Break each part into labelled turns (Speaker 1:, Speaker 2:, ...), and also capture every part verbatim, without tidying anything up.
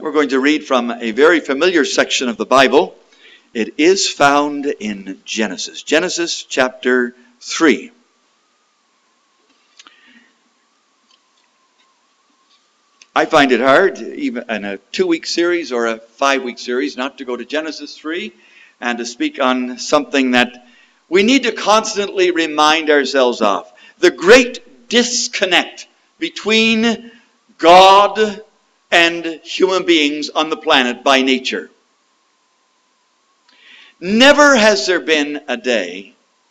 Speaker 1: We're going to read from a very familiar section of the Bible. It is found in Genesis. Genesis chapter three. I find it hard, even in a two-week series or a five-week series, not to go to Genesis three and to speak on something that we need to constantly remind ourselves of. The great disconnect between God and human beings on the planet by nature. Never has there been a day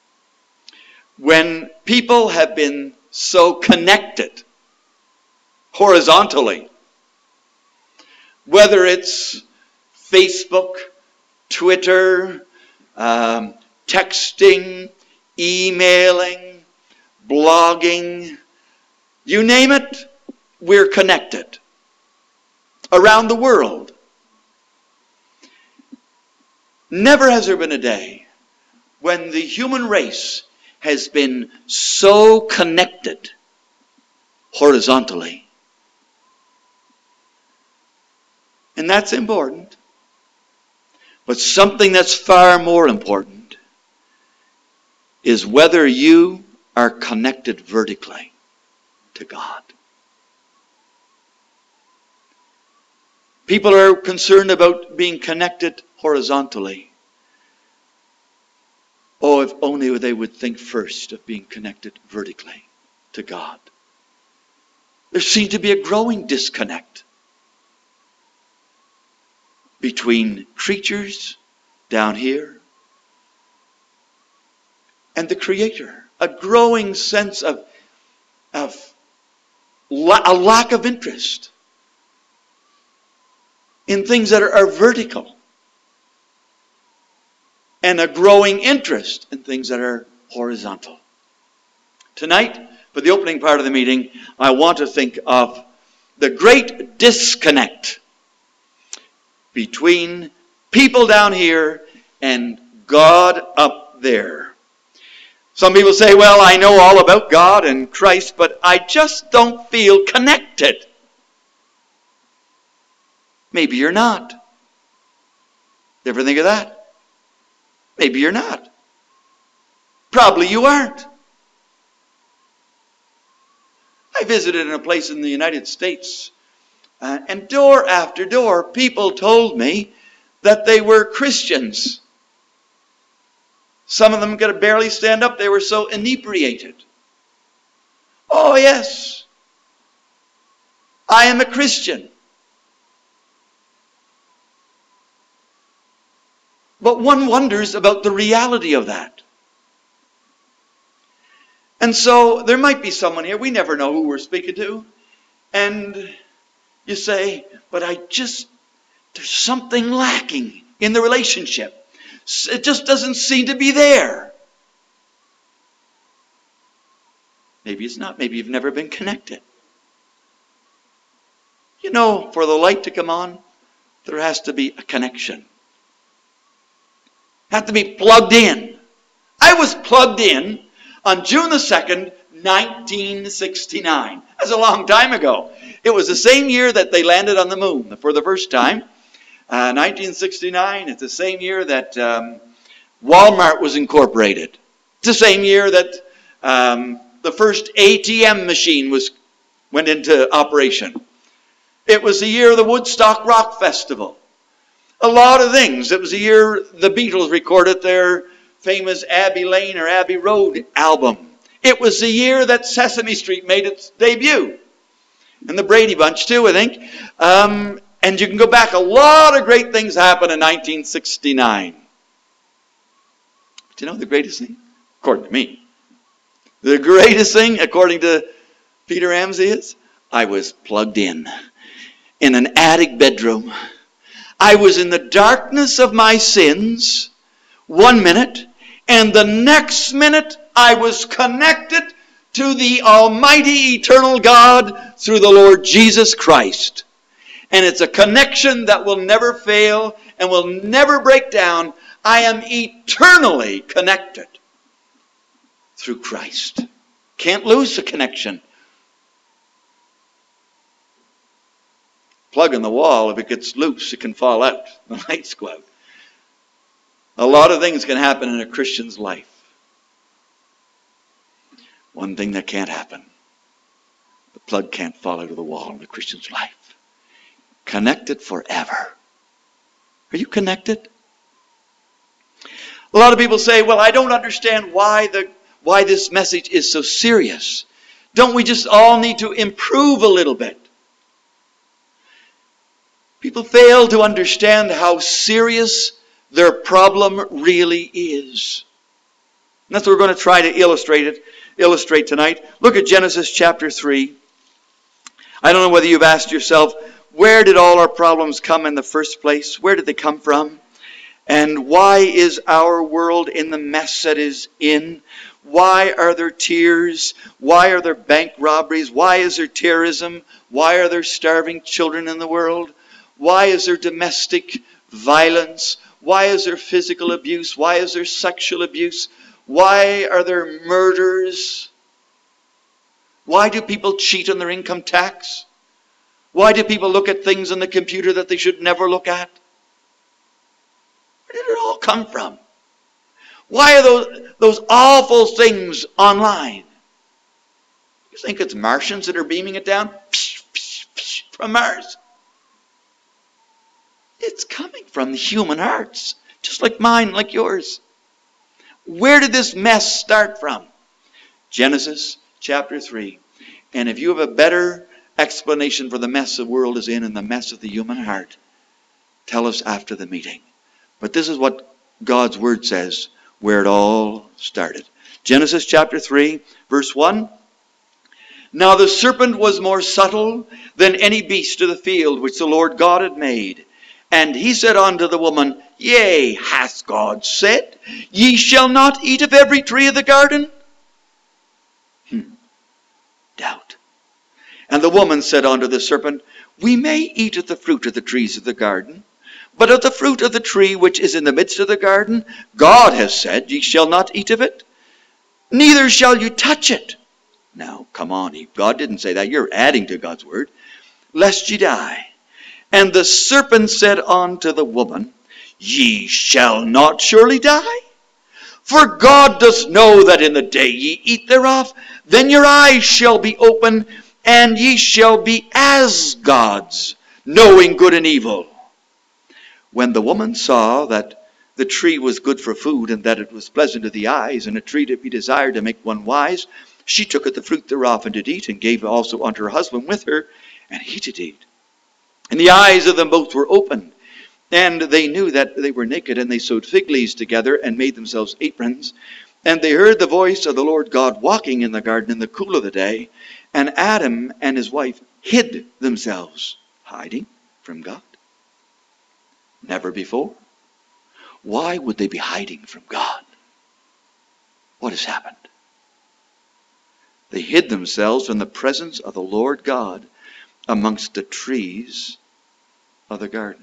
Speaker 1: when people have been so connected horizontally. Whether it's Facebook, Twitter, um, texting, emailing, blogging, you name it, we're connected around the world. Never has there been a day when the human race has been so connected horizontally. And that's important. But something that's far more important is whether you are connected vertically to God. People are concerned about being connected horizontally. Oh, if only they would think first of being connected vertically to God. There seems to be a growing disconnect between creatures down here and the Creator. A growing sense of, of la- a lack of interest in things that are, are vertical, and a growing interest in things that are horizontal. Tonight, for the opening part of the meeting, I want to think of the great disconnect between people down here and God up there. Some people say, well, I know all about God and Christ, but I just don't feel connected. Maybe you're not. You ever think of that? Maybe you're not. Probably you aren't. I visited in a place in the United States, uh, and door after door, people told me that they were Christians. Some of them could barely stand up. They were so inebriated. Oh, yes. I am a Christian. But one wonders about the reality of that. And so there might be someone here, we never know who we're speaking to, and you say, but I just, there's something lacking in the relationship. It just doesn't seem to be there. Maybe it's not. Maybe you've never been connected. You know, for the light to come on, there has to be a connection. Have to be plugged in. I was plugged in on June the second, nineteen sixty-nine. That's a long time ago. It was the same year that they landed on the moon for the first time. Uh, nineteen sixty-nine, it's the same year that um, Walmart was incorporated. It's the same year that um, the first A T M machine was went into operation. It was the year of the Woodstock Rock Festival. A lot of things. It was the year the Beatles recorded their famous Abbey Lane or Abbey Road album. It was the year that Sesame Street made its debut. And the Brady Bunch too, I think. Um, and you can go back. A lot of great things happened in nineteen sixty-nine. Do you know the greatest thing? According to me. The greatest thing, according to Peter Ramsey, is I was plugged in. In an attic bedroom. I was in the darkness of my sins one minute, and the next minute I was connected to the Almighty Eternal God through the Lord Jesus Christ. And it's a connection that will never fail and will never break down. I am eternally connected through Christ. Can't lose the connection. plug in the wall, if it gets loose, it can fall out. The lights go out. A lot of things can happen in a Christian's life. One thing that can't happen. The plug can't fall out of the wall in a Christian's life. Connected forever. Are you connected? A lot of people say, well, I don't understand why the why this message is so serious. Don't we just all need to improve a little bit? People fail to understand how serious their problem really is. And that's what we're going to try to illustrate it, illustrate tonight. Look at Genesis chapter three. I don't know whether you've asked yourself, where did all our problems come in the first place? Where did they come from? And why is our world in the mess that is in? Why are there tears? Why are there bank robberies? Why is there terrorism? Why are there starving children in the world? Why is there domestic violence? Why is there physical abuse? Why is there sexual abuse? Why are there murders? Why do people cheat on their income tax? Why do people look at things on the computer that they should never look at? Where did it all come from? Why are those, those awful things online? You think it's Martians that are beaming it down from Mars? It's coming from the human hearts, just like mine, like yours. Where did this mess start from? Genesis chapter three. And if you have a better explanation for the mess the world is in and the mess of the human heart, tell us after the meeting. But this is what God's word says, where it all started. Genesis chapter three, verse one. Now the serpent was more subtle than any beast of the field which the Lord God had made. And he said unto the woman, Yea, hath God said, Ye shall not eat of every tree of the garden? Hmm. Doubt. And the woman said unto the serpent, We may eat of the fruit of the trees of the garden, but of the fruit of the tree which is in the midst of the garden, God has said, Ye shall not eat of it, neither shall you touch it. Now, come on, Eve. God didn't say that. You're adding to God's word. Lest ye die. And the serpent said unto the woman, Ye shall not surely die. For God doth know that in the day ye eat thereof, then your eyes shall be open, and ye shall be as gods, knowing good and evil. When the woman saw that the tree was good for food, and that it was pleasant to the eyes, and a tree to be desired to make one wise, she took of the fruit thereof and did eat, and gave also unto her husband with her, and he did eat. And the eyes of them both were opened, and they knew that they were naked, and they sewed fig leaves together, and made themselves aprons. And they heard the voice of the Lord God walking in the garden in the cool of the day, and Adam and his wife hid themselves, hiding from God. Never before. Why would they be hiding from God? What has happened? They hid themselves from the presence of the Lord God amongst the trees of the garden.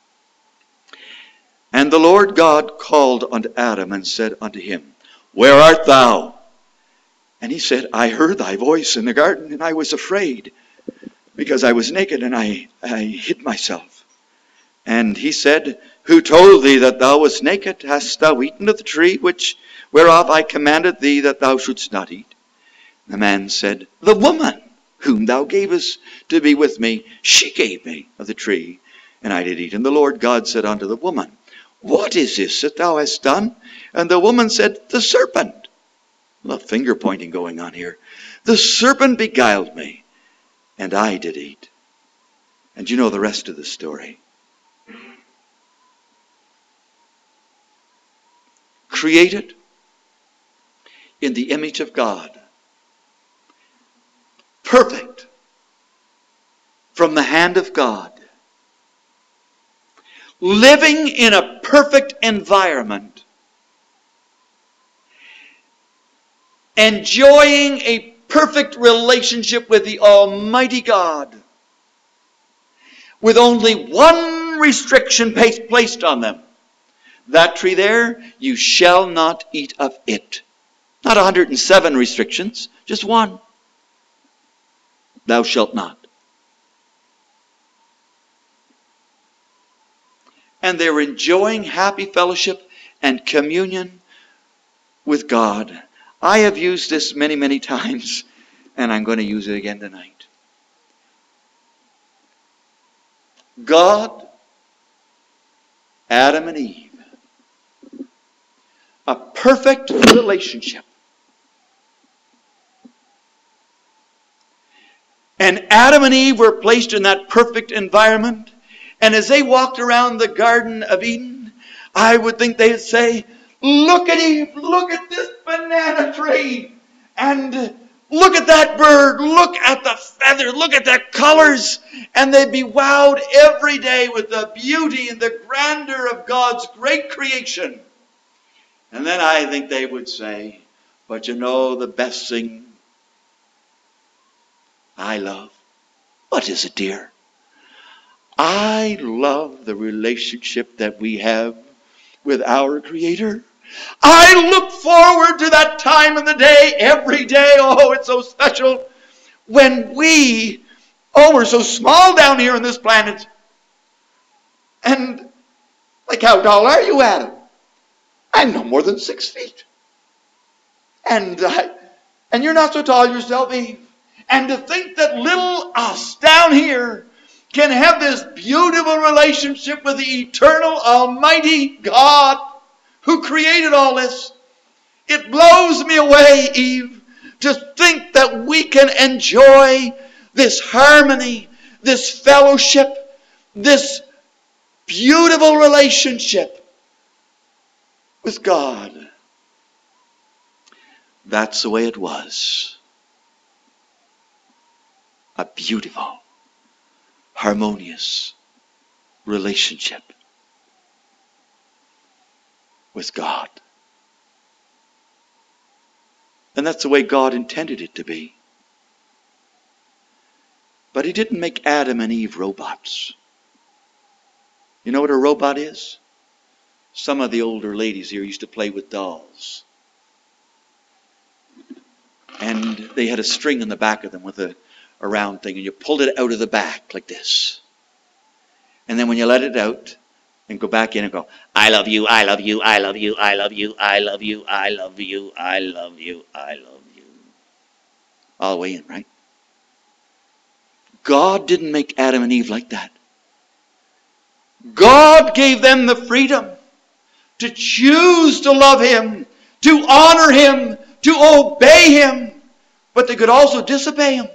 Speaker 1: And the Lord God called unto Adam and said unto him, Where art thou? And he said, I heard thy voice in the garden, and I was afraid, because I was naked, and I, I hid myself. And he said, Who told thee that thou wast naked? Hast thou eaten of the tree which whereof I commanded thee that thou shouldst not eat? The man said, The woman whom thou gavest to be with me, she gave me of the tree, and I did eat. And the Lord God said unto the woman, What is this that thou hast done? And the woman said, The serpent. A little finger pointing going on here. The serpent beguiled me, and I did eat. And you know the rest of the story. Created in the image of God. Perfect from the hand of God. Living in a perfect environment. Enjoying a perfect relationship with the Almighty God. With only one restriction placed on them. That tree there, you shall not eat of it. Not one hundred seven restrictions, just one. Thou shalt not. and they were enjoying happy fellowship and communion with God. I have used this many, many times, and I'm going to use it again tonight. God, Adam and Eve, a perfect relationship. And Adam and Eve were placed in that perfect environment. And as they walked around the Garden of Eden, I would think they'd say, look at Eve, look at this banana tree. And look at that bird, look at the feather, look at the colors. And they'd be wowed every day with the beauty and the grandeur of God's great creation. And then I think they would say, but you know the best thing I love? What is it, dear? I love the relationship that we have with our Creator. I look forward to that time in the day, every day. Oh, it's so special. When we, oh, we're so small down here on this planet. And, like, how tall are you, Adam? I'm no more than six feet. And, uh, and you're not so tall yourself, Eve. And to think that little us down here can have this beautiful relationship with the eternal, almighty God who created all this. It blows me away, Eve, to think that we can enjoy this harmony, this fellowship, this beautiful relationship with God. That's the way it was. A beautiful, harmonious relationship with God. And that's the way God intended it to be. But He didn't make Adam and Eve robots. You know what a robot is? Some of the older ladies here used to play with dolls. And they had a string in the back of them with a a round thing, and you pulled it out of the back like this. And then when you let it out and go back in and go, I love you, I love you, I love you, I love you, I love you, I love you, I love you, I love you. All the way in, right? God didn't make Adam and Eve like that. God gave them the freedom to choose to love Him, to honor Him, to obey Him, but they could also disobey Him.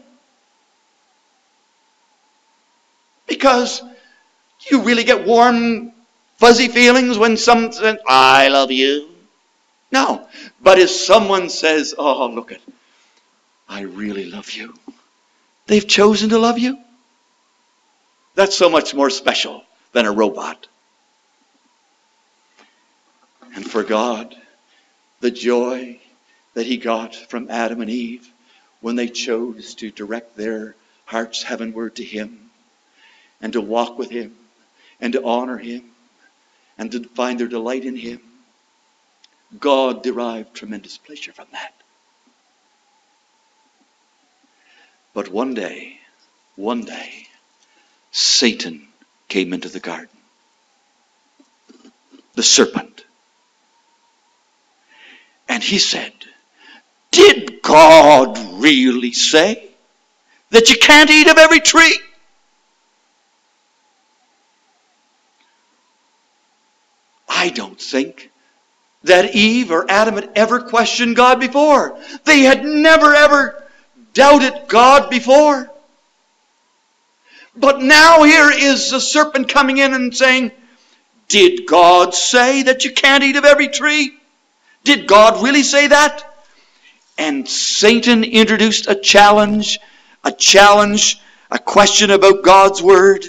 Speaker 1: Because you really get warm, fuzzy feelings when someone says, I love you. No. But if someone says, oh, look at, I really love you. They've chosen to love you. That's so much more special than a robot. And for God, the joy that He got from Adam and Eve when they chose to direct their hearts heavenward to Him, and to walk with Him, and to honor Him, and to find their delight in Him. God derived tremendous pleasure from that. But one day, one day, Satan came into the garden. The serpent. And he said, did God really say that you can't eat of every tree? I don't think that Eve or Adam had ever questioned God before. They had never ever doubted God before. But now here is the serpent coming in and saying, did God say that you can't eat of every tree? Did God really say that? And Satan introduced a challenge, a challenge, a question about God's word.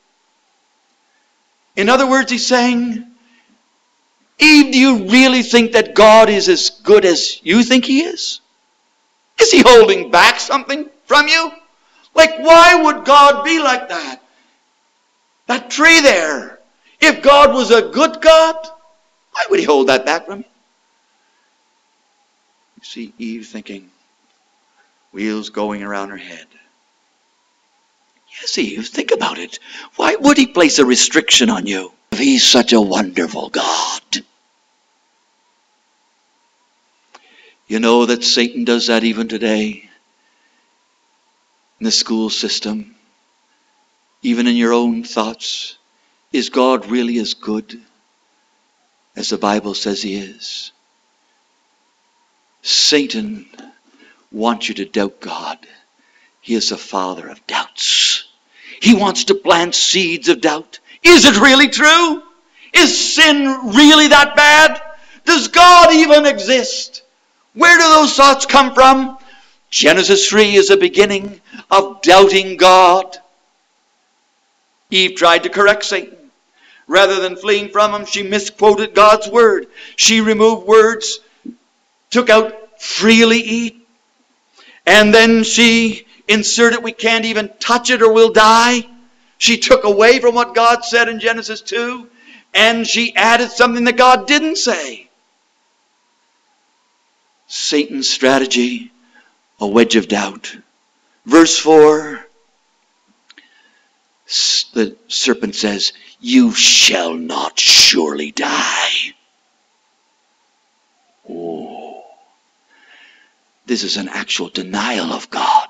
Speaker 1: In other words, he's saying, Eve, do you really think that God is as good as you think He is? Is He holding back something from you? Like, why would God be like that? That tree there. If God was a good God, why would He hold that back from you? You see Eve thinking, wheels going around her head. Yes, Eve, think about it. Why would He place a restriction on you? He's such a wonderful God. You know that Satan does that even today in the school system, even in your own thoughts. Is God really as good as the Bible says he is? Satan wants you to doubt God. He is the father of doubts. He wants to plant seeds of doubt. Is it really true? Is sin really that bad? Does God even exist? Where do those thoughts come from? Genesis three is the beginning of doubting God. Eve tried to correct Satan. Rather than fleeing from him, she misquoted God's word. She removed words, took out freely eat. And then she inserted we can't even touch it or we'll die. She took away from what God said in Genesis two. And she added something that God didn't say. Satan's strategy, a wedge of doubt. Verse four, the serpent says, you shall not surely die. Oh, this is an actual denial of God.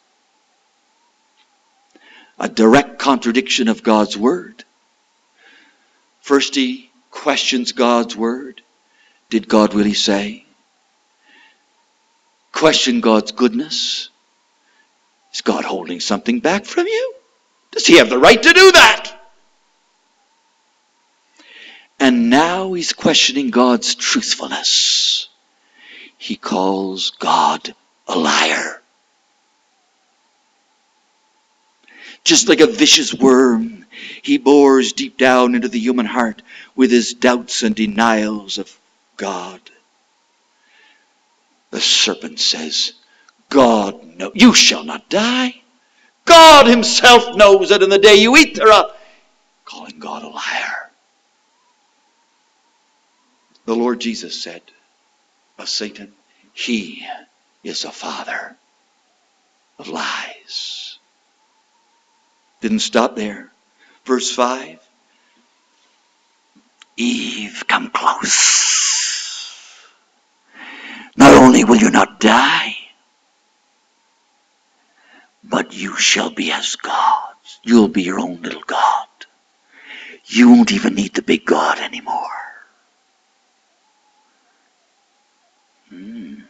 Speaker 1: A direct contradiction of God's word. First he questions God's word. Did God really say? Question God's goodness. Is God holding something back from you? Does he have the right to do that? And now he's questioning God's truthfulness. He calls God a liar. Just like a vicious worm, he bores deep down into the human heart with his doubts and denials of God. The serpent says, God knows, you shall not die. God himself knows that in the day you eat thereof. Calling God a liar. The Lord Jesus said of Satan, he is the father of lies. Didn't stop there. Verse five. Eve, come close. Not only will you not die, but you shall be as gods. You'll be your own little God. You won't even need the big God anymore. Hmm.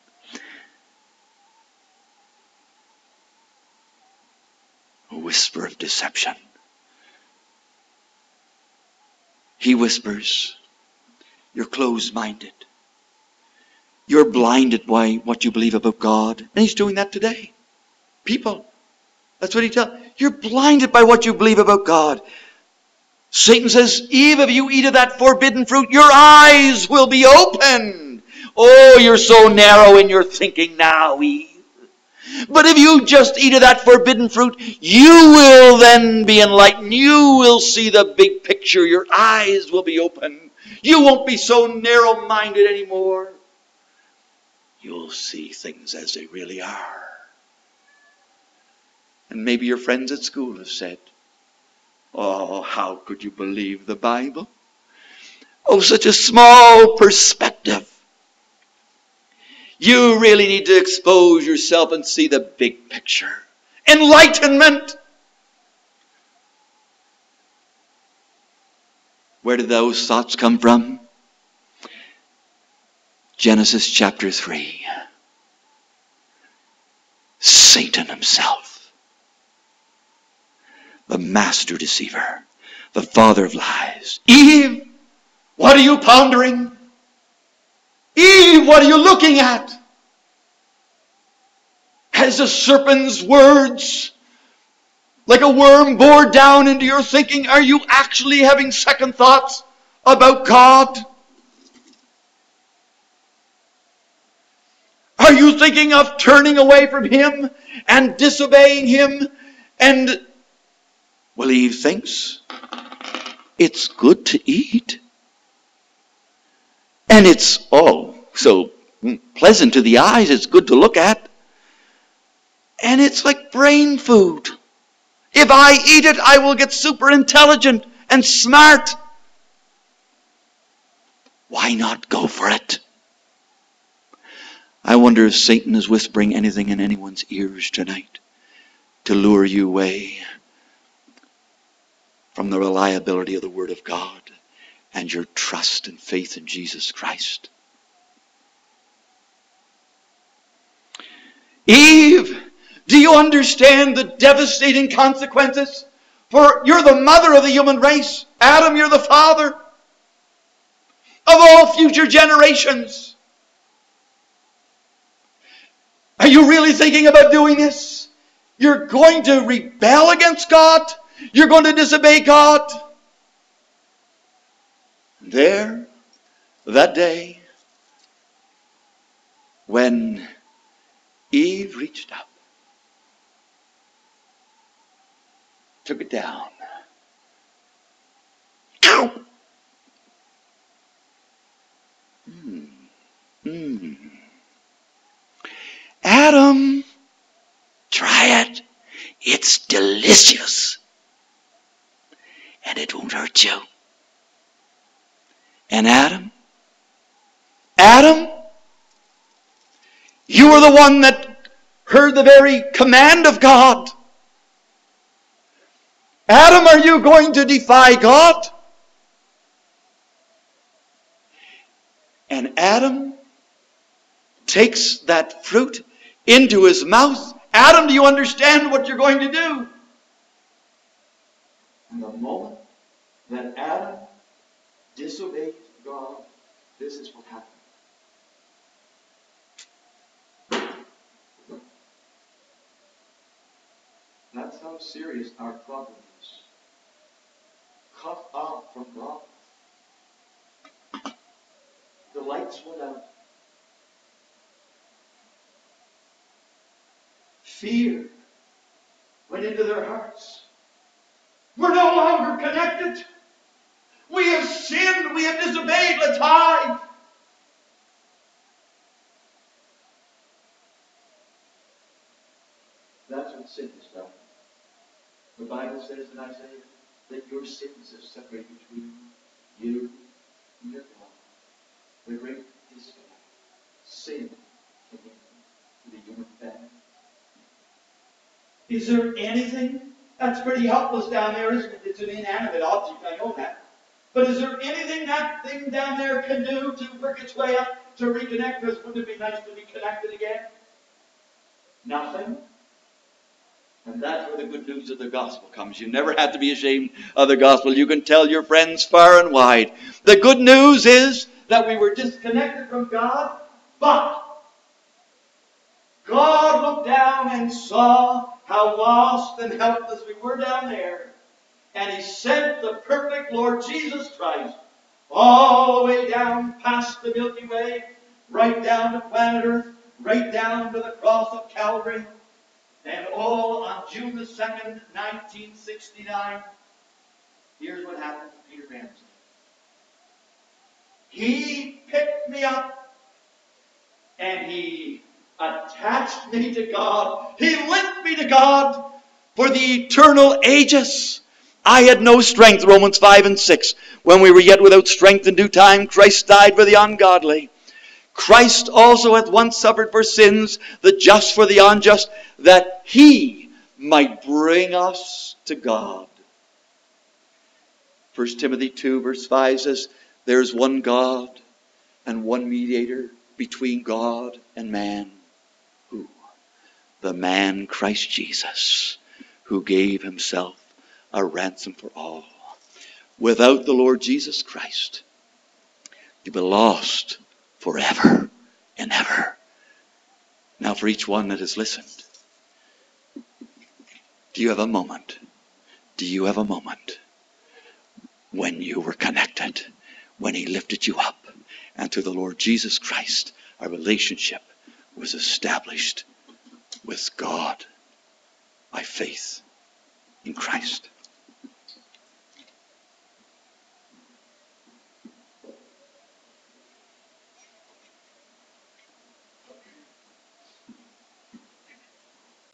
Speaker 1: A whisper of deception. He whispers, you're closed-minded. You're blinded by what you believe about God. And he's doing that today. People, that's what he tells. You're blinded by what you believe about God. Satan says, Eve, if you eat of that forbidden fruit, your eyes will be opened. Oh, you're so narrow in your thinking now, Eve. But if you just eat of that forbidden fruit, you will then be enlightened. You will see the big picture. Your eyes will be open. You won't be so narrow-minded anymore. You'll see things as they really are. And maybe your friends at school have said, oh, how could you believe the Bible? Oh, such a small perspective. You really need to expose yourself and see the big picture. Enlightenment. Where did those thoughts come from? Genesis chapter three. Satan himself. The master deceiver. The father of lies. Eve, what are you pondering? Eve, what are you looking at? Has the serpent's words, like a worm, bored down into your thinking? Are you actually having second thoughts about God? Are you thinking of turning away from him and disobeying him? And, well, Eve thinks it's good to eat. And it's, oh, so pleasant to the eyes. It's good to look at. And it's like brain food. If I eat it, I will get super intelligent and smart. Why not go for it? I wonder if Satan is whispering anything in anyone's ears tonight to lure you away from the reliability of the Word of God and your trust and faith in Jesus Christ. Eve, do you understand the devastating consequences? For you're the mother of the human race. Adam, you're the father of all future generations. Are you really thinking about doing this? You're going to rebel against God? You're going to disobey God? There, that day, when Eve reached up, took it down. Ow! Mm. Mm. Adam, try it. It's delicious. And it won't hurt you. And Adam, Adam, you were the one that heard the very command of God. Adam, are you going to defy God? And Adam takes that fruit into his mouth. Adam, do you understand what you're going to do? And the moment that Adam disobeyed God, this is what happened. That's how serious our problem is. Cut off from God. The lights went out. Fear went into their hearts. We're no longer connected. We have sinned. We have disobeyed. Let's hide. That's what sin has done. The Bible says in Isaiah that your sins have separated between you and your God. The great disconnect. Sin came into the human family. Is there anything? That's pretty helpless down there, isn't it? It's an inanimate object, I know that. But is there anything that thing down there can do to work its way up to reconnect? Because wouldn't it be nice to be connected again? Nothing. And that's where the good news of the gospel comes. You never have to be ashamed of the gospel. You can tell your friends far and wide. The good news is that we were disconnected from God, but God looked down and saw how lost and helpless we were down there. And He sent the perfect Lord Jesus Christ all the way down past the Milky Way, right down to planet Earth, right down to the cross of Calvary. And all on June the second, nineteen sixty-nine, here's what happened to Peter Ramsey. He picked me up and He attached me to God. He linked me to God for the eternal ages. I had no strength, Romans five and six. When we were yet without strength in due time, Christ died for the ungodly. Christ also hath once suffered for sins, the just for the unjust, that He might bring us to God. First Timothy two verse five says, there is one God and one mediator between God and man. Who? The man Christ Jesus, who gave Himself a ransom for all. Without the Lord Jesus Christ, you'll be lost forever and ever. Now for each one that has listened, do you have a moment? Do you have a moment when you were connected, when He lifted you up, and through the Lord Jesus Christ, a relationship was established with God by faith in Christ?